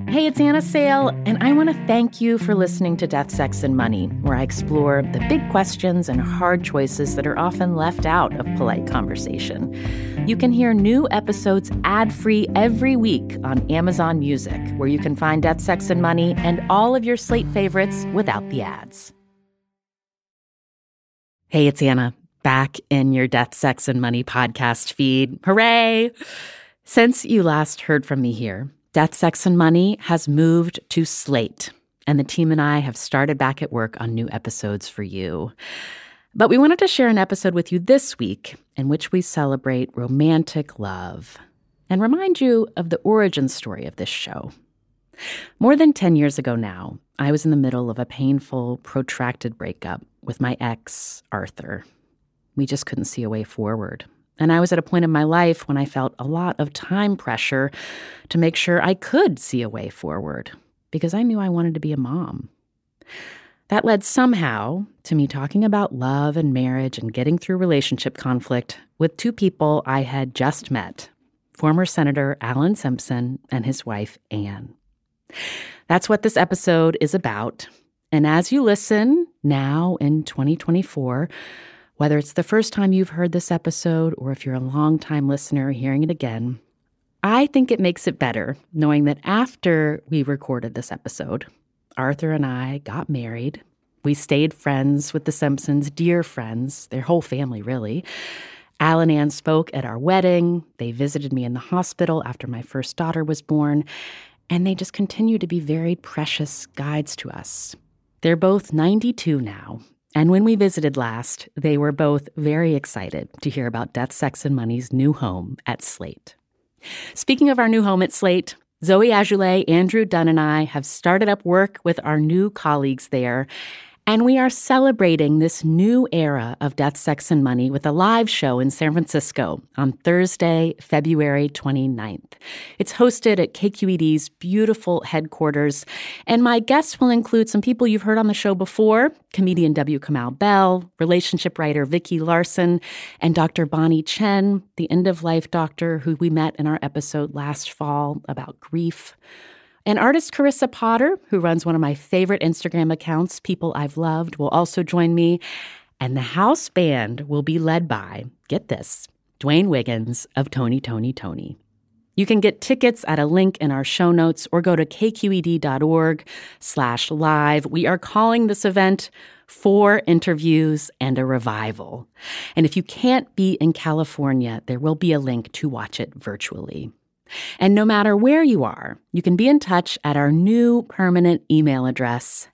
Hey, it's Anna Sale, and I want to thank you for listening to Death, Sex, and Money, where I explore the big questions and hard choices that are often left out of polite conversation. You can hear new episodes ad-free every week on Amazon Music, where you can find Death, Sex, and Money and all of your Slate favorites without the ads. Hey, it's Anna, back in your Death, Sex, and Money podcast feed. Hooray! Since you last heard from me here, Death, Sex, and Money has moved to Slate, and the team and I have started back at work on new episodes for you. But we wanted to share an episode with you this week in which we celebrate romantic love and remind you of the origin story of this show. More than 10 years ago now, I was in the middle of a painful, protracted breakup with my ex, Arthur. We just couldn't see a way forward. And I was at a point in my life when I felt a lot of time pressure to make sure I could see a way forward because I knew I wanted to be a mom. That led somehow to me talking about love and marriage and getting through relationship conflict with two people I had just met, former Senator Alan Simpson and his wife, Anne. That's what this episode is about. And as you listen now in 2024, whether it's the first time you've heard this episode or if you're a longtime listener hearing it again, I think it makes it better knowing that after we recorded this episode, Arthur and I got married. We stayed friends with the Simpsons, dear friends, their whole family, really. Al and Ann spoke at our wedding. They visited me in the hospital after my first daughter was born. And they just continue to be very precious guides to us. They're both 92 now. And when we visited last, they were both very excited to hear about Death, Sex, and Money's new home at Slate. Speaking of our new home at Slate, Zoe Azoulay, Andrew Dunn, and I have started up work with our new colleagues there. And we are celebrating this new era of Death, Sex, and Money with a live show in San Francisco on Thursday, February 29th. It's hosted at KQED's beautiful headquarters, and my guests will include some people you've heard on the show before, comedian W. Kamau Bell, relationship writer Vicki Larson, and Dr. Bonnie Chen, the end-of-life doctor who we met in our episode last fall about grief. And artist Carissa Potter, who runs one of my favorite Instagram accounts, People I've Loved, will also join me. And the house band will be led by, get this, Dwayne Wiggins of Tony, Tony, Tony. You can get tickets at a link in our show notes or go to kqed.org/live. We are calling this event 4 Interviews and a Revival. And if you can't be in California, there will be a link to watch it virtually. And no matter where you are, you can be in touch at our new permanent email address,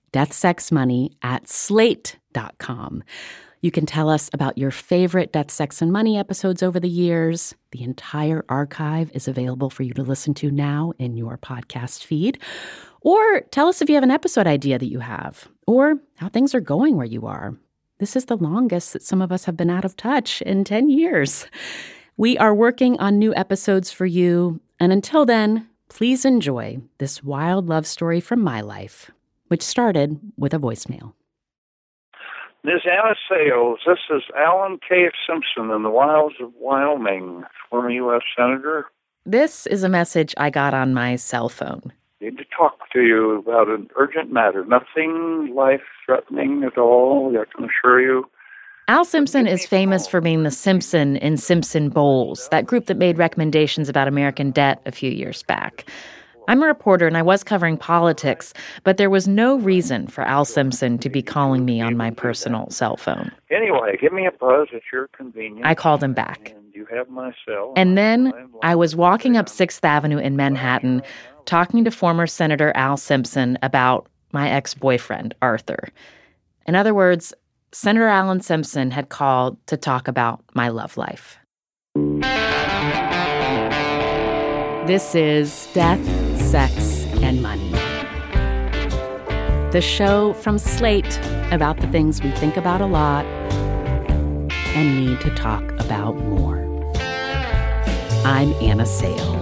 deathsexmoney@slate.com. You can tell us about your favorite Death, Sex, and Money episodes over the years. The entire archive is available for you to listen to now in your podcast feed. Or tell us if you have an episode idea that you have, or how things are going where you are. This is the longest that some of us have been out of touch in 10 years. We are working on new episodes for you, and until then, please enjoy this wild love story from my life, which started with a voicemail. Ms. Anna Sales, this is Alan K. Simpson in the wilds of Wyoming, former U.S. Senator. This is a message I got on my cell phone. I need to talk to you about an urgent matter. Nothing life-threatening at all, I can assure you. Al Simpson is famous for being the Simpson in Simpson Bowles, that group that made recommendations about American debt a few years back. I'm a reporter and I was covering politics, but there was no reason for Al Simpson to be calling me on my personal cell phone. Anyway, give me a buzz at your convenience. I called him back. And you have my cell. And then I was walking up 6th Avenue in Manhattan, talking to former Senator Al Simpson about my ex-boyfriend, Arthur. In other words, Senator Alan Simpson had called to talk about my love life. This is Death, Sex, and Money. The show from Slate about the things we think about a lot and need to talk about more. I'm Anna Sale.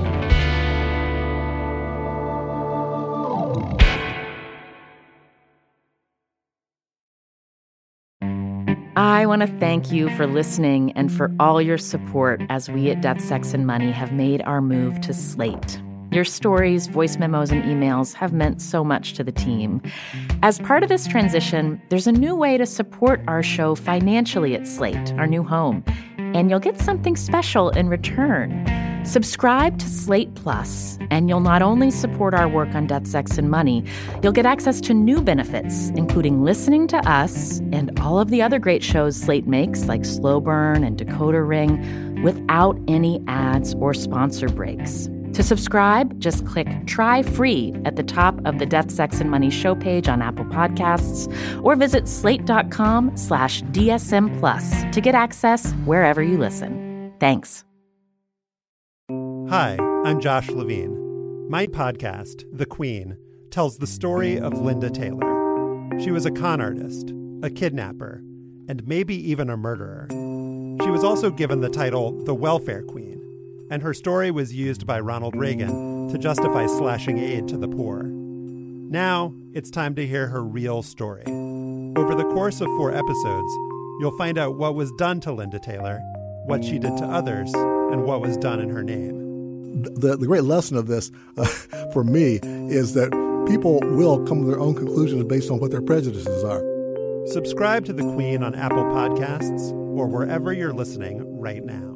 I want to thank you for listening and for all your support as we at Death, Sex, and Money have made our move to Slate. Your stories, voice memos, and emails have meant so much to the team. As part of this transition, there's a new way to support our show financially at Slate, our new home, and you'll get something special in return. Subscribe to Slate Plus, and you'll not only support our work on Death, Sex, and Money, you'll get access to new benefits, including listening to us and all of the other great shows Slate makes, like Slow Burn and Decoder Ring, without any ads or sponsor breaks. To subscribe, just click Try Free at the top of the Death, Sex, and Money show page on Apple Podcasts, or visit slate.com/DSM Plus to get access wherever you listen. Thanks. Hi, I'm Josh Levine. My podcast, The Queen, tells the story of Linda Taylor. She was a con artist, a kidnapper, and maybe even a murderer. She was also given the title the Welfare Queen, and her story was used by Ronald Reagan to justify slashing aid to the poor. Now, it's time to hear her real story. Over the course of 4 episodes, you'll find out what was done to Linda Taylor, what she did to others, and what was done in her name. The great lesson of this, for me, is that people will come to their own conclusions based on what their prejudices are. Subscribe to The Queen on Apple Podcasts or wherever you're listening right now.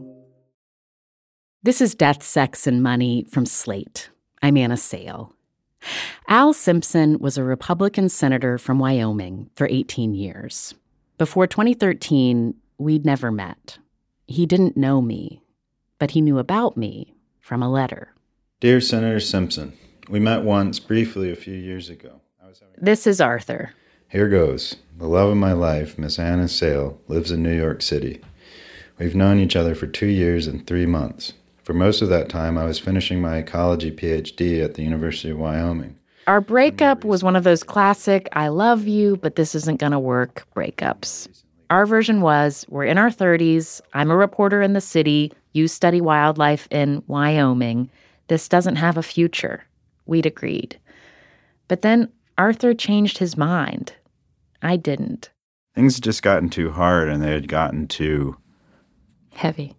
This is Death, Sex, and Money from Slate. I'm Anna Sale. Al Simpson was a Republican senator from Wyoming for 18 years. Before 2013, we'd never met. He didn't know me, but he knew about me from a letter. Dear Senator Simpson, we met once briefly a few years ago. This is Arthur. Here goes. The love of my life, Miss Anna Sale, lives in New York City. We've known each other for 2 years and 3 months. For most of that time, I was finishing my ecology PhD at the University of Wyoming. Our breakup was one of those classic, I love you, but this isn't going to work breakups. Our version was, we're in our 30s, I'm a reporter in the city, you study wildlife in Wyoming. This doesn't have a future. We'd agreed. But then Arthur changed his mind. I didn't. Things had just gotten too hard, and they had gotten too... Heavy.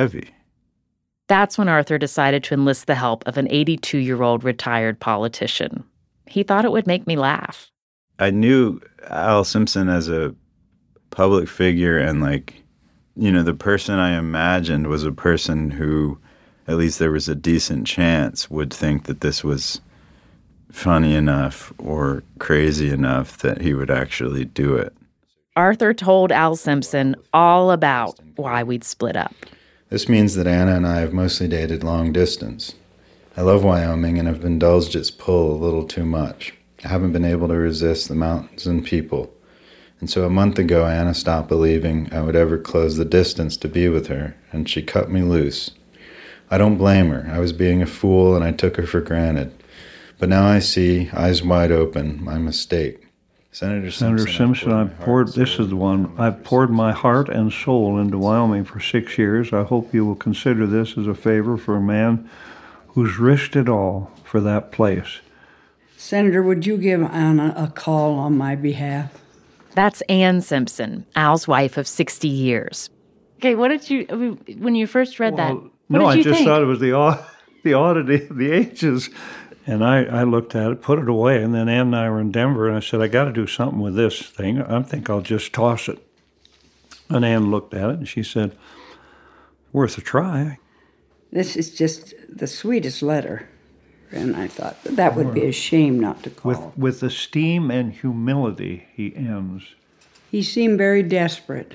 That's when Arthur decided to enlist the help of an 82-year-old retired politician. He thought it would make me laugh. I knew Al Simpson as a public figure, and the person I imagined was a person who, at least there was a decent chance, would think that this was funny enough or crazy enough that he would actually do it. Arthur told Al Simpson all about why we'd split up. This means that Anna and I have mostly dated long distance. I love Wyoming and have indulged its pull a little too much. I haven't been able to resist the mountains and people. And so a month ago, Anna stopped believing I would ever close the distance to be with her, and she cut me loose. I don't blame her. I was being a fool, and I took her for granted. But now I see, eyes wide open, my mistake. Senator Simpson, I've poured my heart and soul into Wyoming for 6 years. I hope you will consider this as a favor for a man who's risked it all for that place. Senator, would you give Anna a call on my behalf? That's Ann Simpson, Al's wife of 60 years. Okay, what did you, when you first read that, what did you think? I just thought it was the oddity of the ages. And I looked at it, put it away, and then Ann and I were in Denver, and I said, I got to do something with this thing. I think I'll just toss it. And Ann looked at it, and she said, worth a try. This is just the sweetest letter. And I thought that would be a shame not to call. With esteem and humility, he ends. He seemed very desperate.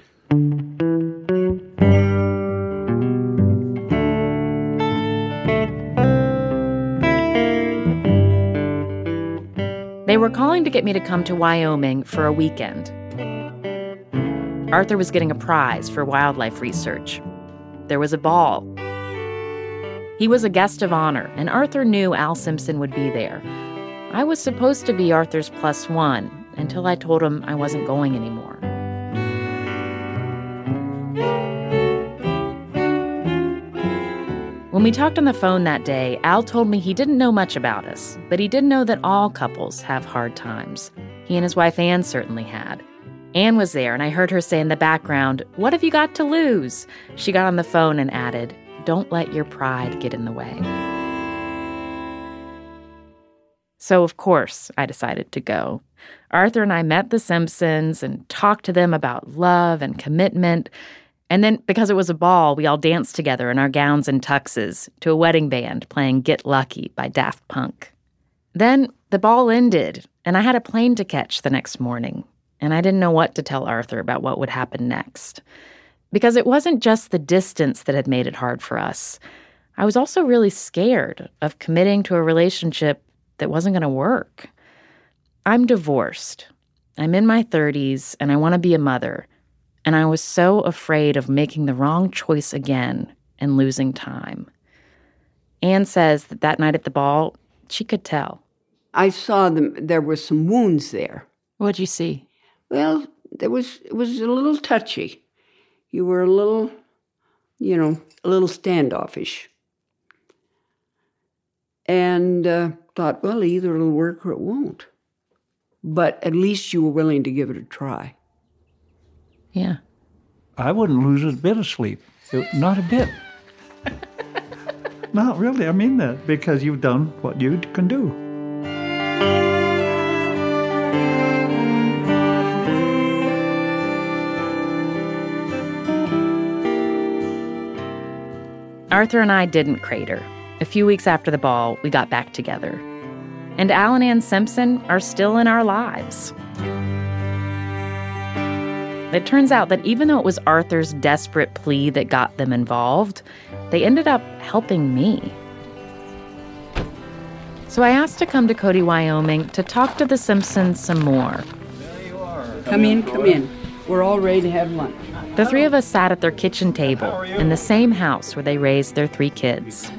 They were calling to get me to come to Wyoming for a weekend. Arthur was getting a prize for wildlife research. There was a ball. He was a guest of honor, and Arthur knew Al Simpson would be there. I was supposed to be Arthur's +1 until I told him I wasn't going anymore. When we talked on the phone that day, Al told me he didn't know much about us, but he did know that all couples have hard times. He and his wife Ann certainly had. Ann was there, and I heard her say in the background, "What have you got to lose?" She got on the phone and added, "Don't let your pride get in the way." So, of course, I decided to go. Arthur and I met the Simpsons and talked to them about love and commitment. And then, because it was a ball, we all danced together in our gowns and tuxes to a wedding band playing Get Lucky by Daft Punk. Then the ball ended, and I had a plane to catch the next morning. And I didn't know what to tell Arthur about what would happen next. Because it wasn't just the distance that had made it hard for us. I was also really scared of committing to a relationship that wasn't going to work. I'm divorced. I'm in my 30s, and I want to be a mother. And I was so afraid of making the wrong choice again and losing time. Anne says that night at the ball, she could tell. I saw there were some wounds there. What'd you see? Well, it was a little touchy. You were a little standoffish. And thought, well, either it'll work or it won't. But at least you were willing to give it a try. Yeah. I wouldn't lose a bit of sleep. Not a bit. Not really. I mean that, because you've done what you can do. Arthur and I didn't crater. A few weeks after the ball, we got back together. And Al and Ann Simpson are still in our lives. It turns out that even though it was Arthur's desperate plea that got them involved, they ended up helping me. So I asked to come to Cody, Wyoming to talk to the Simpsons some more. There you are. Come in. We're all ready to have lunch. The three of us sat at their kitchen table in the same house where they raised their 3 kids.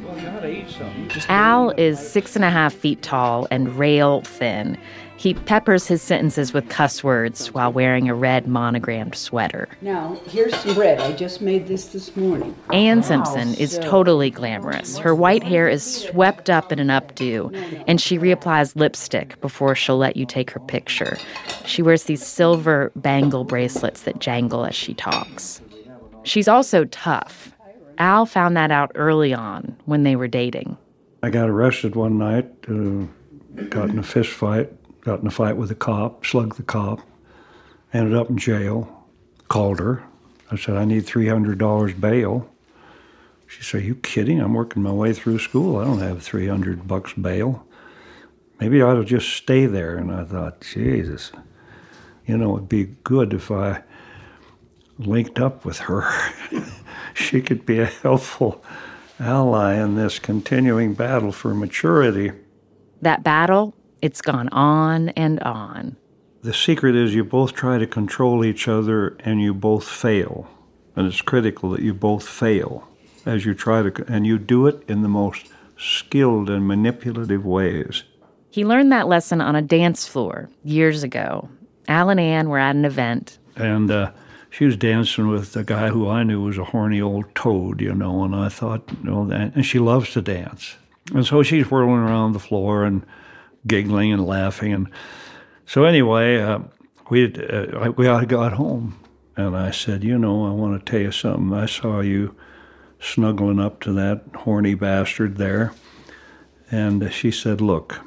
Al is 6.5 feet tall and rail thin. He peppers his sentences with cuss words while wearing a red monogrammed sweater. Now, here's some bread. I just made this morning. Ann Simpson is totally glamorous. Her white hair is swept up in an updo, and she reapplies lipstick before she'll let you take her picture. She wears these silver bangle bracelets that jangle as she talks. She's also tough. Al found that out early on when they were dating. I got arrested one night, got in a fist fight. Got in a fight with a cop, slugged the cop, ended up in jail, called her. I said, I need $300 bail. She said, are you kidding? I'm working my way through school. I don't have $300 bail. Maybe I ought to just stay there. And I thought, Jesus, it'd be good if I linked up with her. She could be a helpful ally in this continuing battle for maturity. That battle, it's gone on and on. The secret is you both try to control each other and you both fail. And it's critical that you both fail as you try to, and you do it in the most skilled and manipulative ways. He learned that lesson on a dance floor years ago. Al and Ann were at an event. And she was dancing with a guy who I knew was a horny old toad, and I thought, and she loves to dance. And so she's whirling around the floor and giggling and laughing. And so anyway, we got home. And I said, I want to tell you something. I saw you snuggling up to that horny bastard there. And she said, look,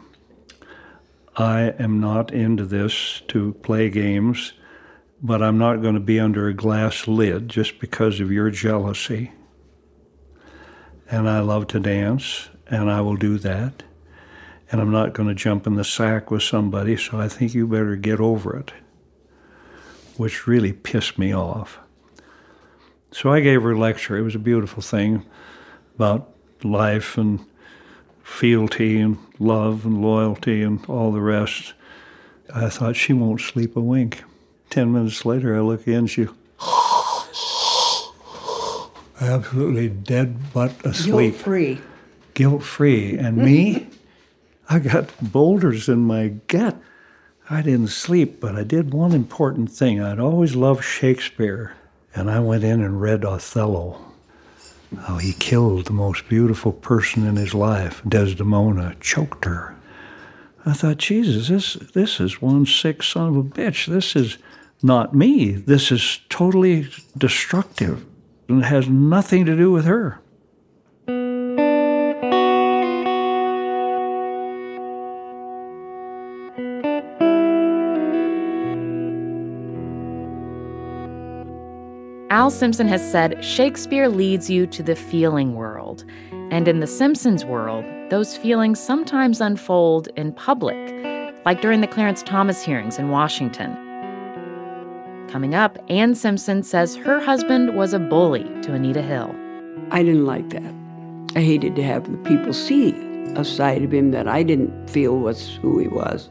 I am not into this to play games, but I'm not going to be under a glass lid just because of your jealousy. And I love to dance, and I will do that. And I'm not going to jump in the sack with somebody, so I think you better get over it, which really pissed me off. So I gave her a lecture. It was a beautiful thing about life and fealty and love and loyalty and all the rest. I thought, she won't sleep a wink. 10 minutes later, I look in, she absolutely dead butt asleep. Guilt-free. Guilt-free. And me? I got boulders in my gut. I didn't sleep, but I did one important thing. I'd always loved Shakespeare, and I went in and read Othello. How he killed the most beautiful person in his life, Desdemona, choked her. I thought, Jesus, this is one sick son of a bitch. This is not me. This is totally destructive, and it has nothing to do with her. Al Simpson has said Shakespeare leads you to the feeling world. And in the Simpsons world, those feelings sometimes unfold in public, like during the Clarence Thomas hearings in Washington. Coming up, Ann Simpson says her husband was a bully to Anita Hill. I didn't like that. I hated to have the people see a side of him that I didn't feel was who he was.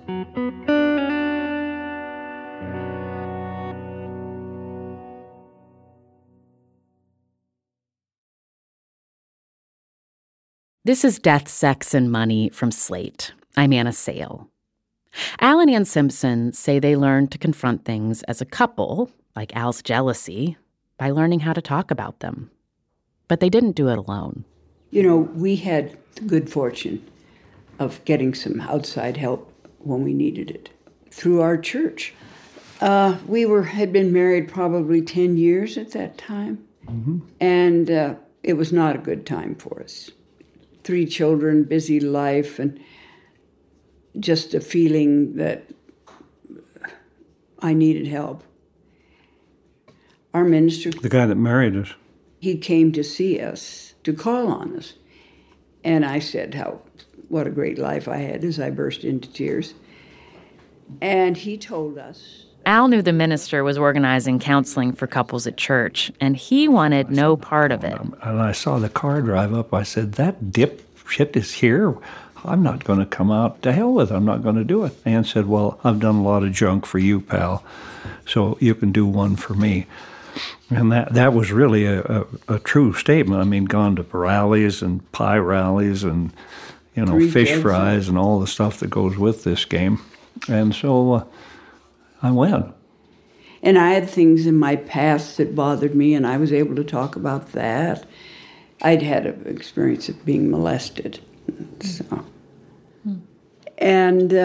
This is Death, Sex, and Money from Slate. I'm Anna Sale. Al and Ann Simpson say they learned to confront things as a couple, like Al's jealousy, by learning how to talk about them. But they didn't do it alone. You know, we had the good fortune of getting some outside help when we needed it through our church. We had been married probably 10 years at that time, and it was not a good time for us. 3 children, busy life, and just a feeling that I needed help. Our minister, The guy that married us. he came to see us, to call on us. And I said what a great life I had as I burst into tears. And he told us. Al knew the minister was organizing counseling for couples at church, and he wanted no part of it. And I saw the car drive up. I said, that dipshit is here. I'm not going to come out. To hell with it. I'm not going to do it. Ann said, well, I've done a lot of junk for you, pal, so you can do one for me. And that was really a true statement. I mean, gone to rallies and pie rallies and, fish fries and all the stuff that goes with this game. And so I went. And I had things in my past that bothered me, and I was able to talk about that. I'd had an experience of being molested. So. And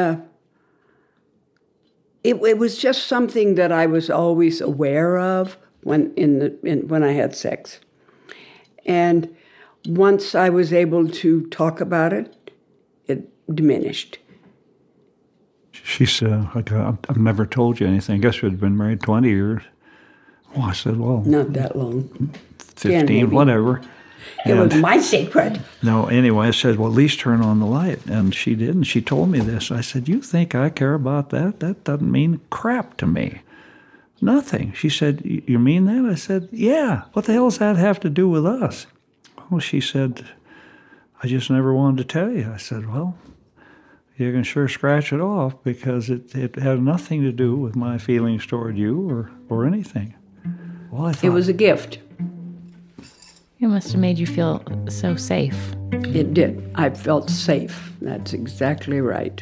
it was just something that I was always aware of when I had sex. And once I was able to talk about it, it diminished. She said, I've never told you anything. I guess we'd been married 20 years. Oh, I said, well. Not that long. 15, whatever. It was my secret. No, anyway, I said, well, at least turn on the light. And she did, and she told me this. I said, you think I care about that? That doesn't mean crap to me. Nothing. She said, you mean that? I said, yeah. What the hell does that have to do with us? Well, she said, I just never wanted to tell you. I said, well, you can sure scratch it off because it had nothing to do with my feelings toward you or anything. Well, I thought, it was a gift. It must have made you feel so safe. It did. I felt safe. That's exactly right.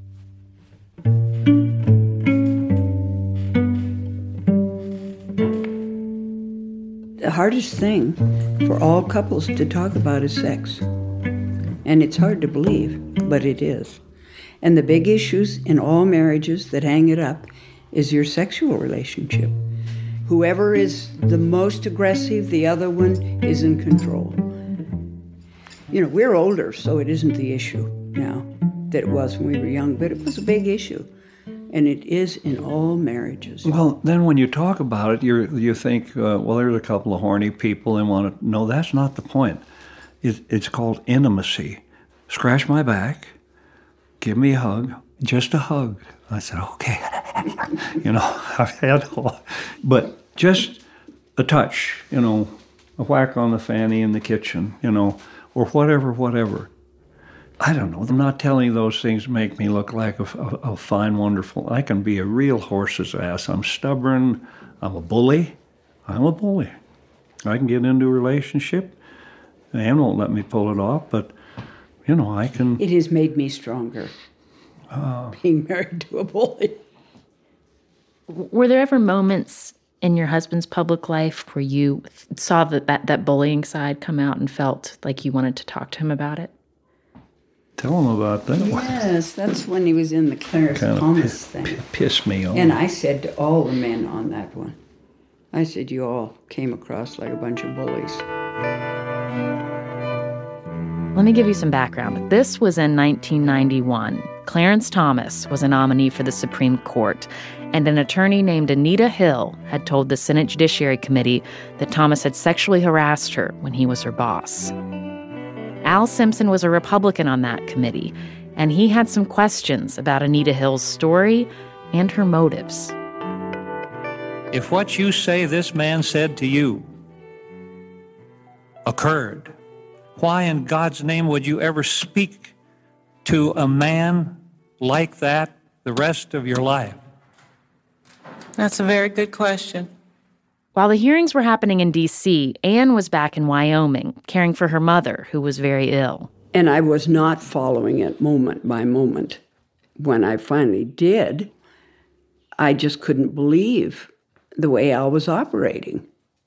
The hardest thing for all couples to talk about is sex. And it's hard to believe, but it is. And the big issues in all marriages that hang it up is your sexual relationship. Whoever is the most aggressive, the other one is in control. We're older, so it isn't the issue now that it was when we were young, but it was a big issue. And it is in all marriages. Well, then when you talk about it, you think, well, there's a couple of horny people and want to... No, that's not the point. It's called intimacy. Scratch my back, give me a hug, just a hug. I said, okay. I've had all... But just a touch, a whack on the fanny in the kitchen, or whatever. I don't know. I'm not telling you those things make me look like a fine, wonderful... I can be a real horse's ass. I'm stubborn. I'm a bully. I can get into a relationship. Ann won't let me pull it off, but, I can... It has made me stronger, being married to a bully. Were there ever moments in your husband's public life where you saw that bullying side come out and felt like you wanted to talk to him about it? Tell him about that. Yes, that's when he was in the Clarence Thomas thing. Pissed me off. And I said to all the men on that one, I said, you all came across like a bunch of bullies. Let me give you some background. This was in 1991. Clarence Thomas was a nominee for the Supreme Court, and an attorney named Anita Hill had told the Senate Judiciary Committee that Thomas had sexually harassed her when he was her boss. Al Simpson was a Republican on that committee, and he had some questions about Anita Hill's story and her motives. If what you say this man said to you occurred, why in God's name would you ever speak to a man like that the rest of your life? That's a very good question. While the hearings were happening in D.C., Anne was back in Wyoming, caring for her mother, who was very ill. And I was not following it moment by moment. When I finally did, I just couldn't believe the way Al was operating.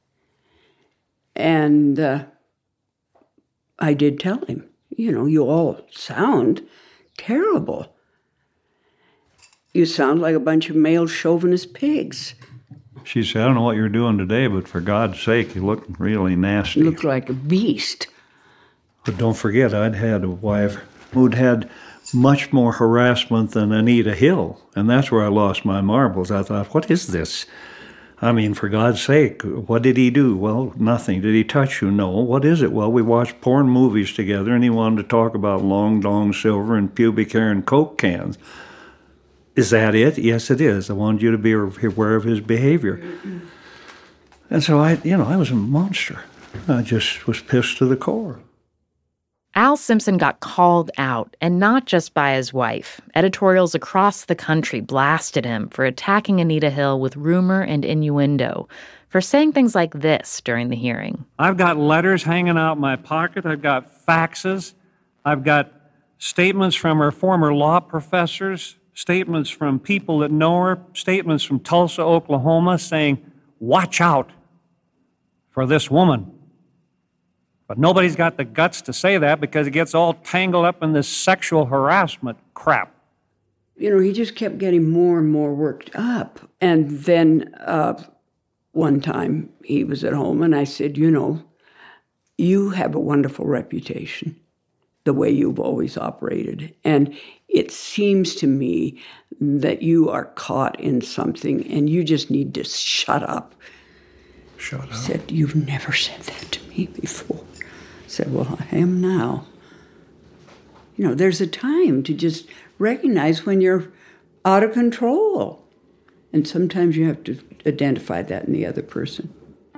And I did tell him, you all sound terrible. You sound like a bunch of male chauvinist pigs. She said, I don't know what you're doing today, but for God's sake, you look really nasty. You look like a beast. But don't forget, I'd had a wife who'd had much more harassment than Anita Hill, and that's where I lost my marbles. I thought, what is this? I mean, for God's sake, what did he do? Well, nothing. Did he touch you? No. What is it? Well, we watched porn movies together, and he wanted to talk about long dong silver and pubic hair and Coke cans. Is that it? Yes, it is. I wanted you to be aware of his behavior. And so I was a monster. I just was pissed to the core. Al Simpson got called out, and not just by his wife. Editorials across the country blasted him for attacking Anita Hill with rumor and innuendo, for saying things like this during the hearing. I've got letters hanging out in my pocket. I've got faxes. I've got statements from her former law professors, statements from people that know her, statements from Tulsa, Oklahoma, saying, watch out for this woman. But nobody's got the guts to say that because it gets all tangled up in this sexual harassment crap. He just kept getting more and more worked up. And then one time he was at home and I said, you have a wonderful reputation, the way you've always operated. And it seems to me that you are caught in something and you just need to shut up. Shut up? He said, you've never said that to me before. I said, well, I am now. There's a time to just recognize when you're out of control. And sometimes you have to identify that in the other person.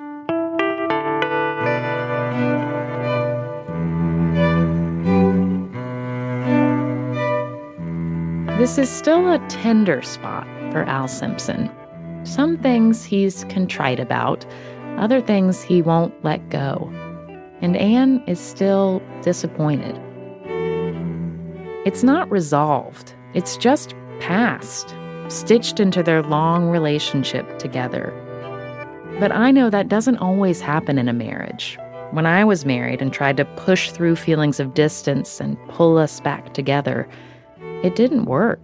This is still a tender spot for Al Simpson. Some things he's contrite about, other things he won't let go. And Anne is still disappointed. It's not resolved. It's just past, stitched into their long relationship together. But I know that doesn't always happen in a marriage. When I was married and tried to push through feelings of distance and pull us back together, it didn't work.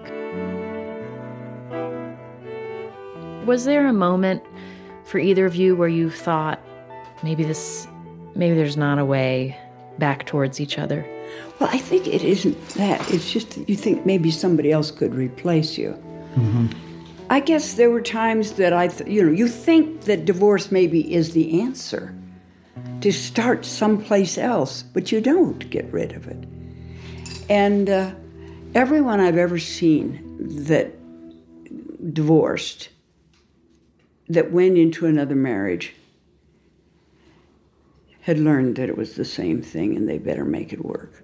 Was there a moment for either of you where you thought, maybe there's not a way back towards each other? Well, I think it isn't that. It's just that you think maybe somebody else could replace you. Mm-hmm. I guess there were times that you think that divorce maybe is the answer, to start someplace else, but you don't get rid of it. And everyone I've ever seen that divorced, that went into another marriage, had learned that it was the same thing and they better make it work.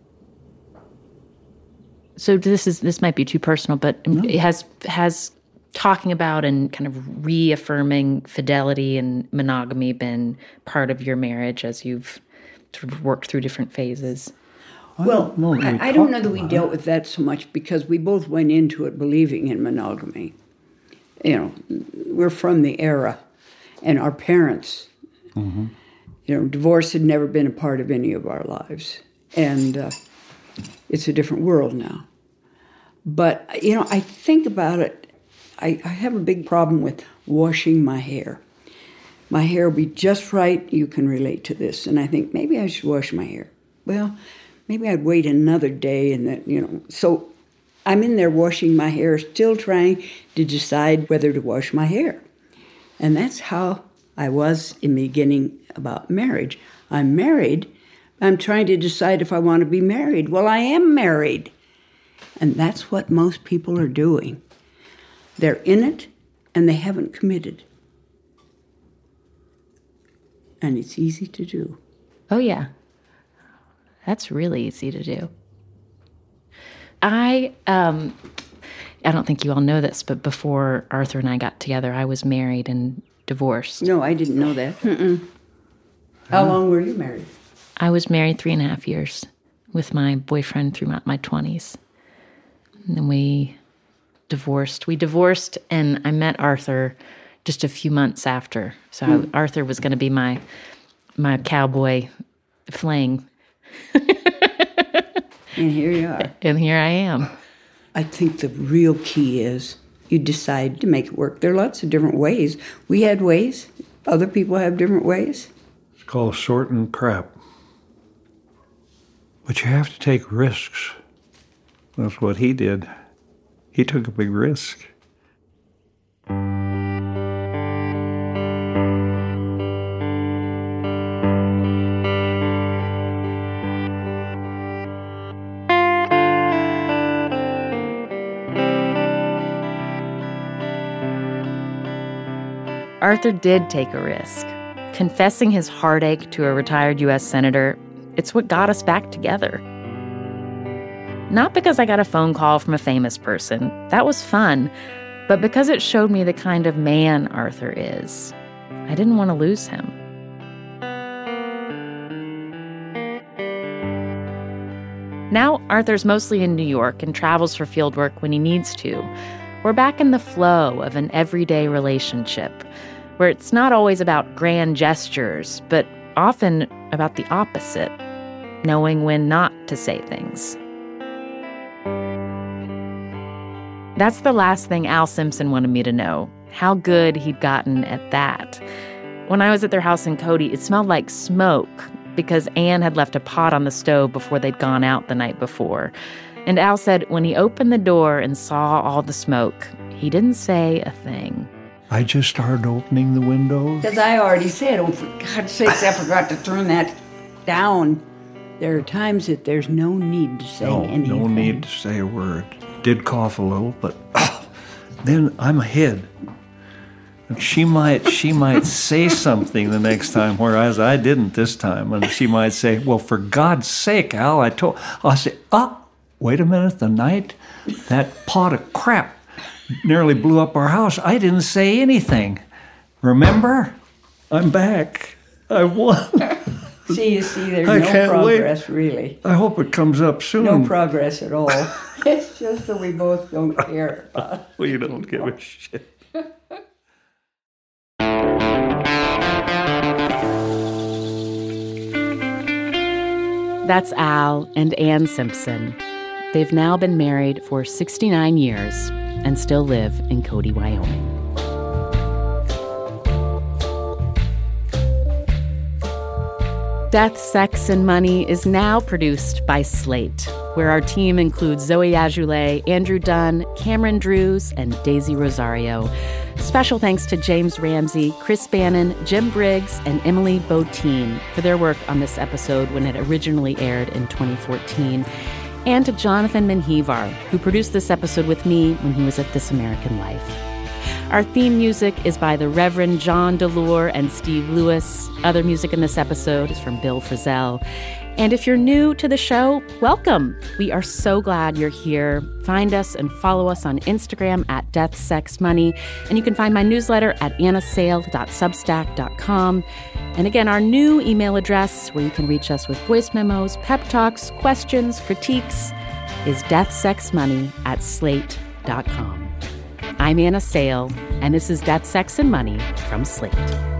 So this might be too personal, but no. Has talking about and kind of reaffirming fidelity and monogamy been part of your marriage as you've sort of worked through different phases? Well, I don't know that we dealt with that so much because we both went into it believing in monogamy. We're from the era, and our parents, divorce had never been a part of any of our lives. And it's a different world now. But, I think about it. I have a big problem with washing my hair. My hair will be just right. You can relate to this. And I think maybe I should wash my hair. Well, maybe I'd wait another day and then, So I'm in there washing my hair, still trying to decide whether to wash my hair. And that's how I was in the beginning about marriage. I'm married. I'm trying to decide if I want to be married. Well, I am married. And that's what most people are doing. They're in it, and they haven't committed. And it's easy to do. Oh, yeah. That's really easy to do. I don't think you all know this, but before Arthur and I got together, I was married and divorced. No, I didn't know that. How long were you married? I was married 3.5 years with my boyfriend through my 20s. And then we divorced. We divorced, and I met Arthur just a few months after. So Arthur was going to be my cowboy fling. And here you are. And here I am. I think the real key is you decide to make it work. There are lots of different ways. We had ways. Other people have different ways. It's called sorting crap. But you have to take risks. That's what he did. He took a big risk. Arthur did take a risk. Confessing his heartache to a retired U.S. senator, it's what got us back together. Not because I got a phone call from a famous person. That was fun. But because it showed me the kind of man Arthur is. I didn't want to lose him. Now, Arthur's mostly in New York and travels for field work when he needs to. We're back in the flow of an everyday relationship, where it's not always about grand gestures, but often about the opposite, knowing when not to say things. That's the last thing Al Simpson wanted me to know, how good he'd gotten at that. When I was at their house in Cody, it smelled like smoke because Ann had left a pot on the stove before they'd gone out the night before. And Al said when he opened the door and saw all the smoke, he didn't say a thing. I just started opening the windows. As I already said, oh, for God's sakes, I forgot to turn that down. There are times that there's no need to say anything. No need to say a word. Did cough a little, but then I'm ahead. And she might say something the next time, whereas I didn't this time. And she might say, well, for God's sake, Al, I'll say, wait a minute, the night that pot of crap nearly blew up our house, I didn't say anything. Remember? I'm back. I won. You see, there's no progress, really. I hope it comes up soon. No progress at all. It's just that we both don't care about it. We don't give a shit. That's Al and Ann Simpson. They've now been married for 69 years and still live in Cody, Wyoming. Death, Sex, and Money is now produced by Slate, where our team includes Zoe Azoulay, Andrew Dunn, Cameron Drews, and Daisy Rosario. Special thanks to James Ramsey, Chris Bannon, Jim Briggs, and Emily Botein for their work on this episode when it originally aired in 2014. And to Jonathan Menjivar, who produced this episode with me when he was at This American Life. Our theme music is by the Reverend John DeLore and Steve Lewis. Other music in this episode is from Bill Frisell. And if you're new to the show, welcome. We are so glad you're here. Find us and follow us on Instagram at Death, Sex, Money. And you can find my newsletter at annasale.substack.com. And again, our new email address where you can reach us with voice memos, pep talks, questions, critiques is deathsexmoney@slate.com. I'm Anna Sale, and this is Death, Sex, and Money from Slate.